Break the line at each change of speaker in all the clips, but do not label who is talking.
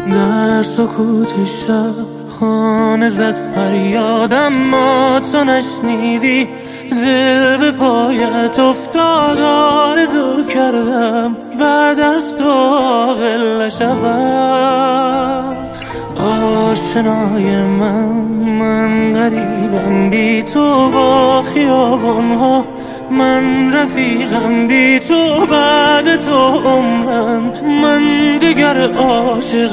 در سکوت شب خانه زد فریادم، ما تو نشنیدی. دل به پایت افتاد، آرزو کردم بعد از تو عاقل نشوم. آشنای من غریبم بی تو با خیابانها، من رفیقم بی تو بعد تو عمرم، من دیگر عاشق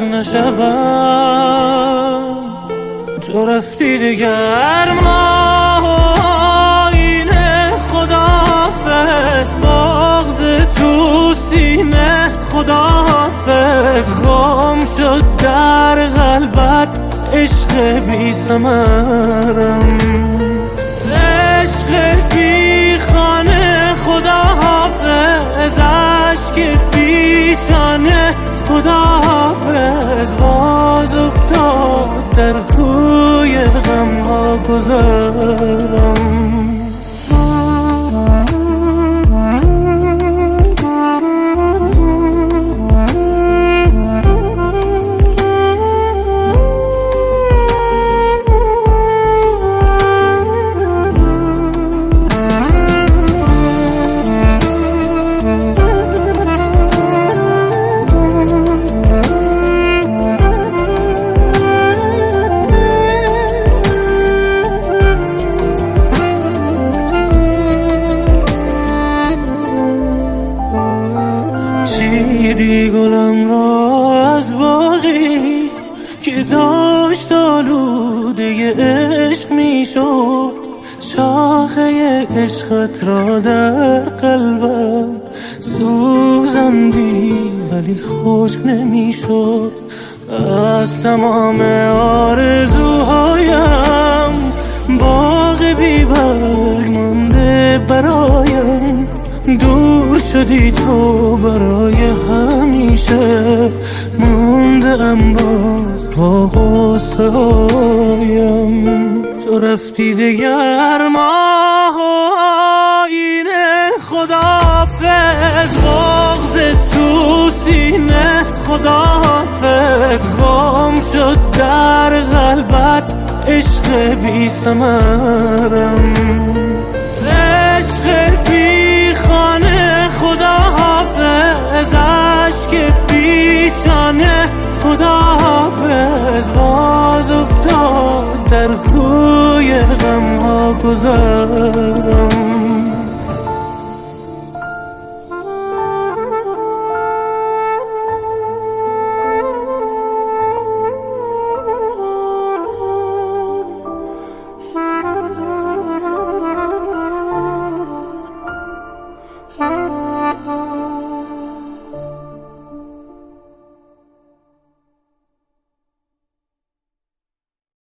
نشوم. تو رفتی دیگر ما آینه، خداحافظ بغض تو سینه، خداحافظ گم شد در قلبت عشق بی ثمرم، عشق بی خانه، خداحافظ اشک پیشانه، خداحافظ باز افتاد در کوی غمها گذرم. چیدی گلم را از باغی که داشت آلوده عشق می شد، شاخه عشقت را در قلبم سوزندی ولی خشک نمی شد. از تمام آرزوهایم باغ بی برگ مانده برایم، دور شدی تو برای همیشه، مونده ام باز با غصه هایم. تو رفتی دیگر ما آینه، خداحافظ بغض تو سینه، خداحافظ گم شد در قلبت عشق بی ثمرم، عشق بی خانه، خداحافظ اشک پیشانه، خداحافظ باز افتاد در کوی غمها گذر.